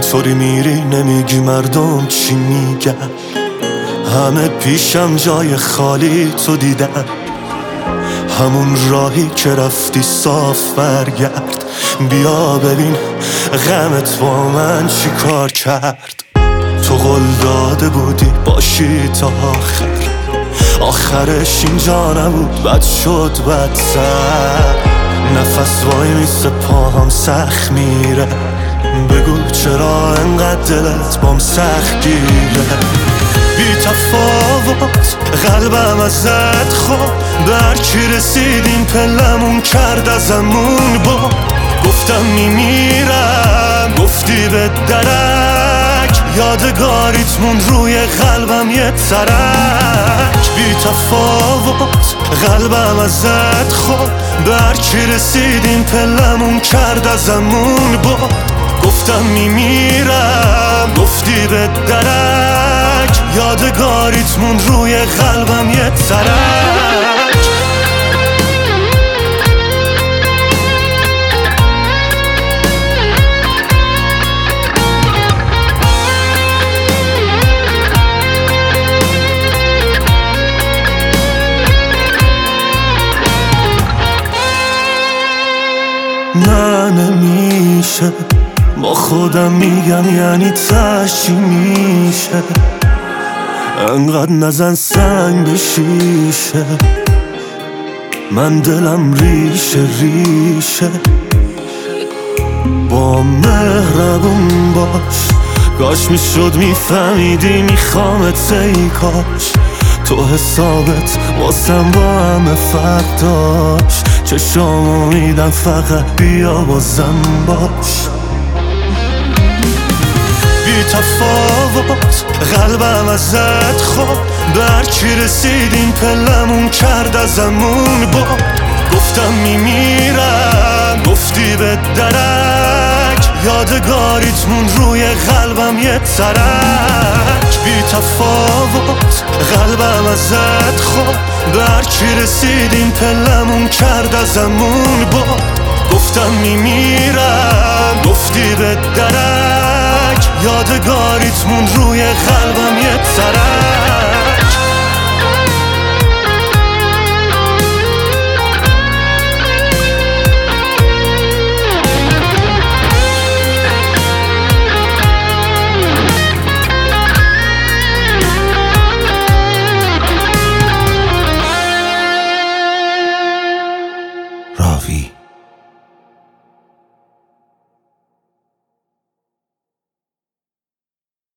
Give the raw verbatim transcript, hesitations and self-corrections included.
اینطوری میری نمیگی مردم چی میگن، همه پیشم جای خالی تو دیدن، همون راهی که رفتی صاف برگرد، بیا ببین غمت با من چی کار کرد. تو قول داده بودی باشی تا آخر، آخرش اینجا نبود بد شد بدتر، نفس وای میسه پاهم سخت میره، بگو چرا انقدر دلت بام سخت گیره. بی تفاوت قلبم ازت خود، برکی رسیدیم پلمون کرد ازمون با، گفتم میمیرم گفتی به درک، یادگاریت مون روی قلبم یه ترک. بی تفاوت قلبم ازت خود، برکی رسیدیم پلمون کرد ازمون با، گفتم میمیرم گفتی به درک، یادگاریت مون روی قلبم یه ترک. نه نمیشه با خودم میگم یعنی تشی میشه، انقدر نزن سنگ به شیشه، من دلم ریشه ریشه. با مهربون باش، کاش میشد میفهمیدی میخوامت ای کاش، تو حسابت واسم با همه فرق داشت، چشامو میدم فقط بیا بازم باش. بی تفاوت قلبم ازت خود، برکی رسیدیم پلمون کرد ازمون با، گفتم میمیرم گفتی به درک، یادگاریت مون روی قلبم یه ترک. بی تفاوت قلبم ازت خود، برکی رسیدیم پلمون کرد ازمون با، گفتم میمیرم گفتی به درک، یادگاریت مون روی قلبم یه ترک.